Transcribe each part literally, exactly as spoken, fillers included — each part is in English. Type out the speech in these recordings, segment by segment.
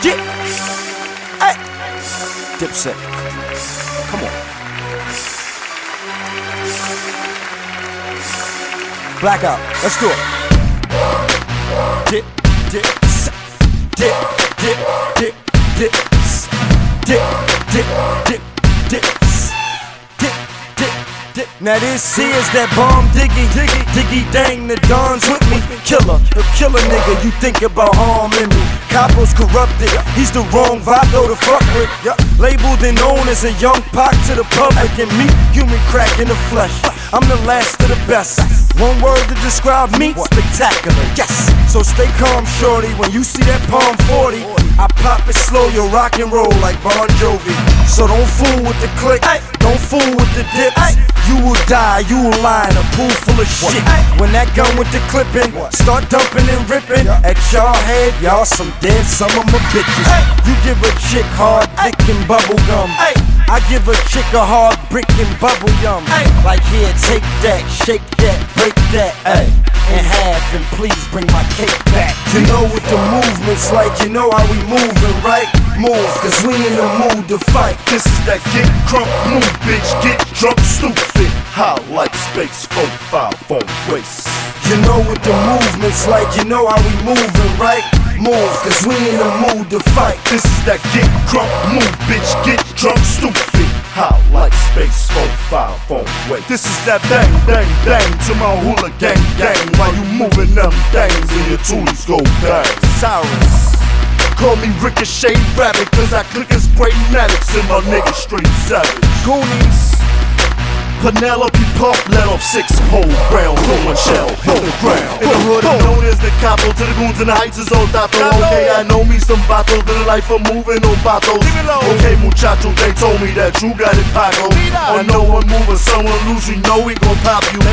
Get, hey, Dipset, come on. Blackout, let's do it. Dip, dip, dip, dip, dip, dip, dip, dip, dip, dip, dip, dip, dip. Now this here's that bomb diggy, diggy, diggy dang, the Don's with me. Killer, a killer nigga, you think about harming me. Capo's corrupted, he's the wrong Vato to fuck with. Yeah. Labeled and known as a young Pac to the public, and me, human crack in the flesh. I'm the last of the best. One word to describe me, spectacular. Yes. So stay calm, shorty. When you see that Palm forty, I pop it slow, you rock and roll like Bon Jovi. So don't fool with the click, don't fool with the dips. You will die, you will lie in a pool full of shit. When that gun with the clipping, start dumping and ripping at y'all head, y'all some dead some of my bitches. You give a chick hard dick and bubble gum. I give a chick a hard brick and bubble yum. Like here, take that, shake that, break that, ayy, in half, and please bring my cake back. You know what the movement's like, you know how we moving, right? Move, cause we in the mood to fight. This is that get crunk move, bitch, get drunk, stupid. High like space, four, five, four, waist. You know what the movement's like, you know how we moving, right? Move, cause we in the mood to fight. This is that get crunk move, bitch, get drunk, stupid. High like space, four, five, four, waist. This is that bang, bang, bang to my hula gang, gang. While you moving them things and your tooties go bang. Cyrus, call me Ricochet Rabbit, cause I click and spray Maddox and my nigga straight savage. Goonies, Penelope Pump let off six whole round on one shell, hit the ground. In the hood I'm known as the capo, to the goons in the heights is all dato. Okay, I know me some vato, to the life of moving on vatos. Okay, muchacho, they told me that you got it pago. On no one move or someone lose, you know we gon' pop you.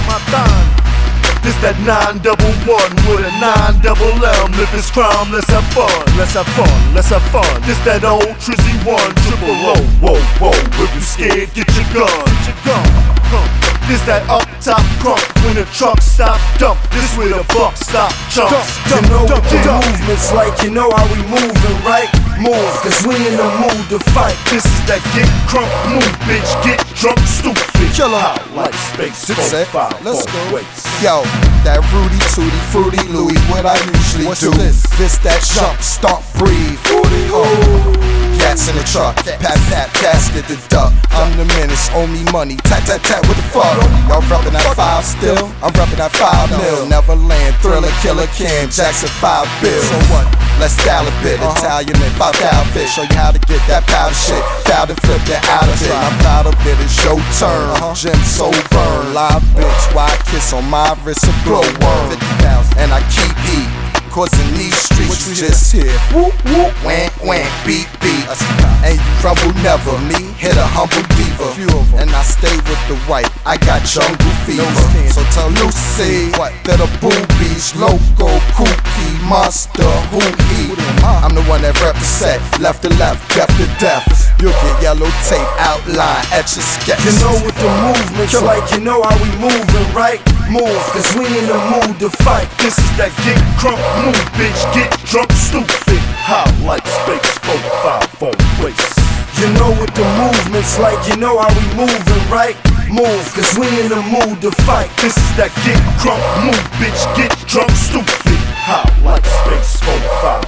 This that nine double one with a nine double M. If it's crime, let's have fun, let's have fun, let's have fun. This that old Trizzy one, triple O, whoa, whoa. If you scared, get your gun, get your gun. Huh. This that up top crunk, when the truck stop dump. This where the buck stop chumps. you know what the movement's like, you know how we moving, right? Move, cause we in the mood to fight. This is that get crunk move, bitch, get drunk, stupid. Killer, high like space, Dipset, four, five, let's four, go. waist. Yo, that Rudy Tooty Fruity Louie, what I usually What's do. this? This that jump, stomp, breathe. Oh, cats in the truck, pat pat, casket the duck. I'm the menace, owe me money, tat tat tat, what the fuck? Y'all reppin' that five still? I'm reppin' that five mil. Neverland, Thriller, Killer, Cam, Jackson, five bills. So what? Let's style a bit, Italian and five thousand fit. Show you how to get that powder shit. Foul and flip that out of it. I'm proud of it, it's your turn. Gym so burn, live bitch, why kiss on my wrist a glowworm. And I keep heat, cause in these streets you just hear whoop whoop, wank wank, beat beat. And you rumble never, me hit a humble diva. And I stay with the white, I got jungle fever. So tell Lucy that a boobies, loco, kooky, monster, who he. I'm the one that represent, left to left, death to death. You'll get yellow tape outline at your sketch. You know what the movement's like, you know how we moving, right? Move, cause we in the mood to fight. This is that get crunk move, bitch, get drunk, stupid. High like space, four, five, four, waist. You know what the movement's like, you know how we moving, right? Move, cause we in the mood to fight. This is that get crunk move, bitch, get drunk, stupid. High like space, four, five.